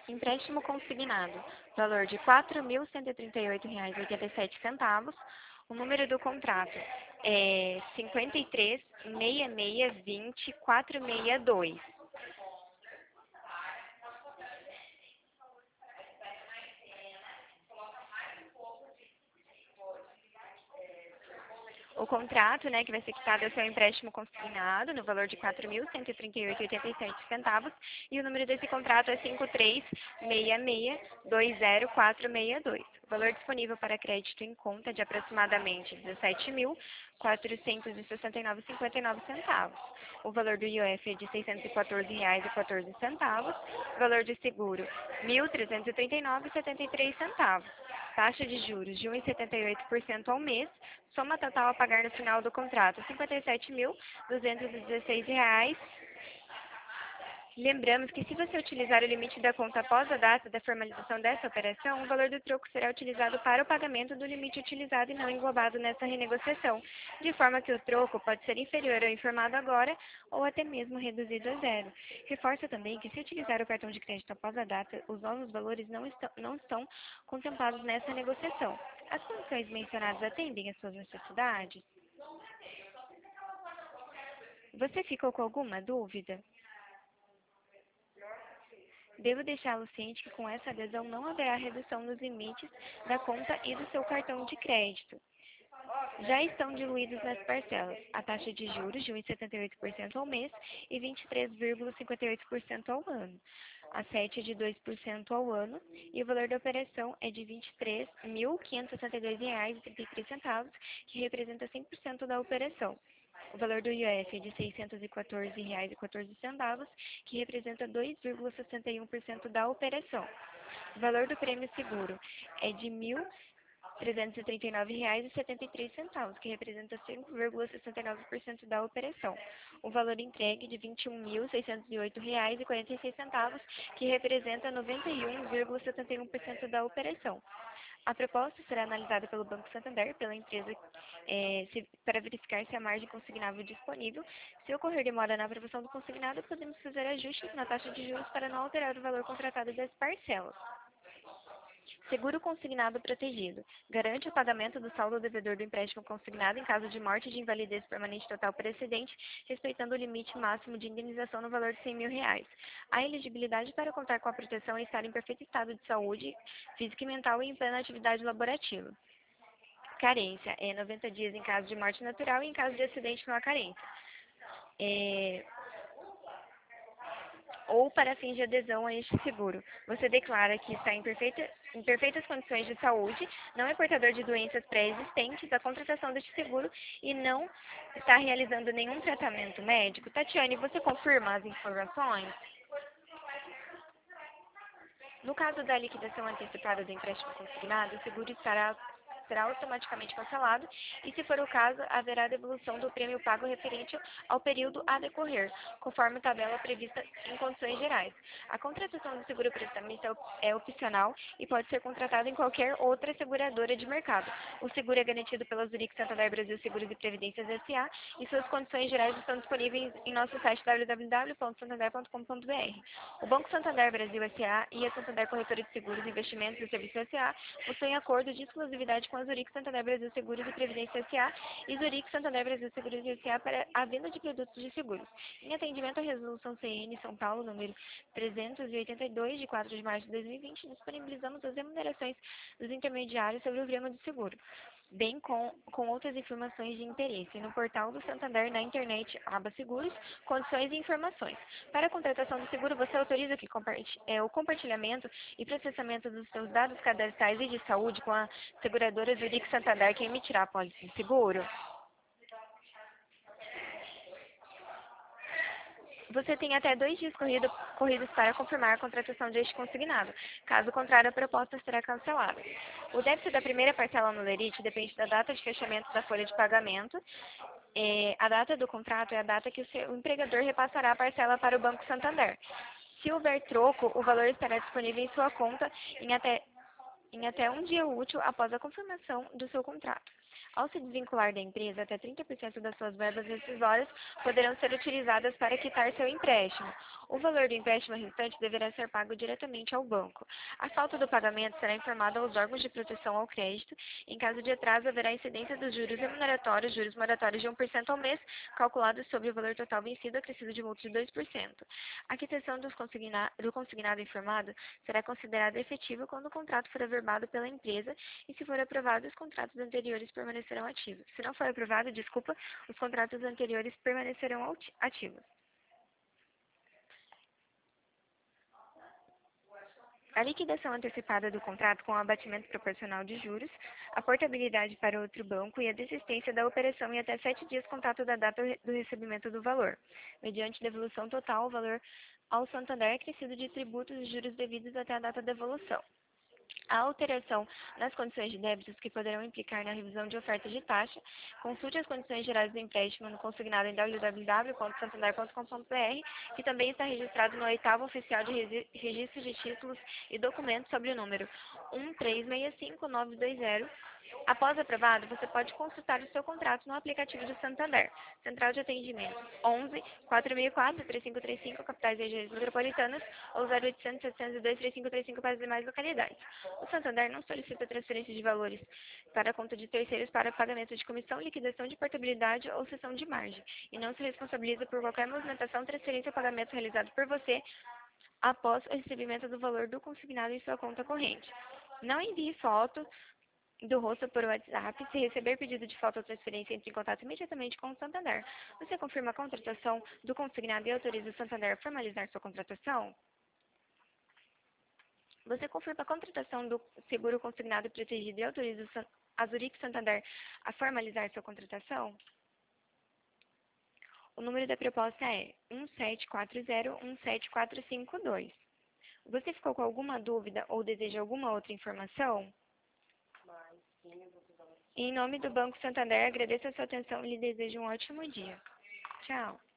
Empréstimo consignado, valor de R$ 4.138,87. O número do contrato é 536620 462. O contrato, né, que vai ser quitado é o seu empréstimo consignado, no valor de R$ 4.138,87, e o número desse contrato é 536620 462. O valor disponível para crédito em conta é de aproximadamente R$ 17.469,59. O valor do IOF é de R$ 614,14. O valor de seguro, R$ 1.339,73. Taxa de juros de 1,78% ao mês. Soma total a pagar no final do contrato, R$ 57.216. Lembramos que se você utilizar o limite da conta após a data da formalização dessa operação, o valor do troco será utilizado para o pagamento do limite utilizado e não englobado nessa renegociação, de forma que o troco pode ser inferior ao informado agora ou até mesmo reduzido a zero. Reforço também que se utilizar o cartão de crédito após a data, os novos valores não estão contemplados nessa negociação. As condições mencionadas atendem às suas necessidades? Você ficou com alguma dúvida? Devo deixá-lo ciente que com essa adesão não haverá redução nos limites da conta e do seu cartão de crédito. Já estão diluídos nas parcelas a taxa de juros de 1,78% ao mês e 23,58% ao ano. A sete é de 2% ao ano e o valor da operação é de R$ 23.562,33, que representa 100% da operação. O valor do IOF é de R$ 614,14, que representa 2,61% da operação. O valor do prêmio seguro é de R$ 1.339,73, que representa 5,69% da operação. O valor entregue de R$ 21.608,46, que representa 91,71% da operação. A proposta será analisada pelo Banco Santander, pela empresa, para verificar se há margem consignável disponível. Se ocorrer demora na aprovação do consignado, podemos fazer ajustes na taxa de juros para não alterar o valor contratado das parcelas. Seguro consignado protegido. Garante o pagamento do saldo devedor do empréstimo consignado em caso de morte de invalidez permanente total precedente, respeitando o limite máximo de indenização no valor de R$ 100.000. A elegibilidade para contar com a proteção é estar em perfeito estado de saúde física e mental e em plena atividade laborativa. Carência é 90 dias em caso de morte natural e em caso de acidente não há carência. Ou para fins de adesão a este seguro. Você declara que está em perfeitas condições de saúde, não é portador de doenças pré-existentes à contratação deste seguro e não está realizando nenhum tratamento médico. Tatiane, você confirma as informações? No caso da liquidação antecipada do empréstimo consignado, o seguro será automaticamente cancelado e, se for o caso, haverá devolução do prêmio pago referente ao período a decorrer, conforme tabela prevista em condições gerais. A contratação do seguro prestamista é opcional e pode ser contratado em qualquer outra seguradora de mercado. O seguro é garantido pela Zurich Santander Brasil Seguros e Previdências S.A. e suas condições gerais estão disponíveis em nosso site www.santander.com.br. O Banco Santander Brasil S.A. e a Santander Corretora de Seguros, Investimentos e Serviços S.A. possuem acordo de exclusividade com a Zurich Santander Brasil Seguros e Previdência S.A. e Zurich Santander Brasil Seguros S.A. para a venda de produtos de seguros. Em atendimento à Resolução CN São Paulo, número 382, de 4 de março de 2020, disponibilizamos as remunerações dos intermediários sobre o prêmio de seguro, bem com outras informações de interesse, no portal do Santander, na internet, aba Seguros, Condições e Informações. Para a contratação do seguro, você autoriza que o compartilhamento e processamento dos seus dados cadastrais e de saúde com a seguradora Zurich Santander, que emitirá a pólice de seguro? Você tem até 2 dias corridos para confirmar a contratação deste consignado. Caso contrário, a proposta será cancelada. O débito da primeira parcela no lerite depende da data de fechamento da folha de pagamento. A data do contrato é a data que o seu empregador repassará a parcela para o Banco Santander. Se houver troco, o valor estará disponível em sua conta em até um dia útil após a confirmação do seu contrato. Ao se desvincular da empresa, até 30% das suas verbas rescisórias poderão ser utilizadas para quitar seu empréstimo. O valor do empréstimo restante deverá ser pago diretamente ao banco. A falta do pagamento será informada aos órgãos de proteção ao crédito. Em caso de atraso, haverá incidência dos juros moratórios de 1% ao mês, calculados sobre o valor total vencido, acrescido de multa de 2%. A quitação do consignado informado será considerada efetiva quando o contrato for averbado pela empresa e, se for aprovado, os contratos anteriores permanecerão ativos. Se não for aprovado, os contratos anteriores permanecerão ativos. A liquidação antecipada do contrato com o abatimento proporcional de juros, a portabilidade para outro banco e a desistência da operação em até 7 dias contato da data do recebimento do valor, mediante devolução total ao valor ao Santander acrescido de tributos e juros devidos até a data da devolução. A alteração nas condições de débitos que poderão implicar na revisão de ofertas de taxa, consulte as condições gerais do empréstimo no consignado em www.santander.com.br, que também está registrado no 8º Oficial de Registro de Títulos e Documentos sob o número 1365920. Após aprovado, você pode consultar o seu contrato no aplicativo do Santander. Central de Atendimento 11 4004 3535, capitais e regiões metropolitanas, ou 0800 702 3535 para as demais localidades. O Santander não solicita transferência de valores para a conta de terceiros para pagamento de comissão, liquidação de portabilidade ou cessão de margem, e não se responsabiliza por qualquer movimentação, transferência ou pagamento realizado por você após o recebimento do valor do consignado em sua conta corrente. Não envie foto do rosto por WhatsApp. Se receber pedido de foto ou transferência, entre em contato imediatamente com o Santander. Você confirma a contratação do consignado e autoriza o Santander a formalizar sua contratação? Você confirma a contratação do seguro consignado e protegido e autoriza a Zurich Santander a formalizar sua contratação? O número da proposta é 1740-17452. Você ficou com alguma dúvida ou deseja alguma outra informação? Em nome do Banco Santander, agradeço a sua atenção e lhe desejo um ótimo dia. Tchau.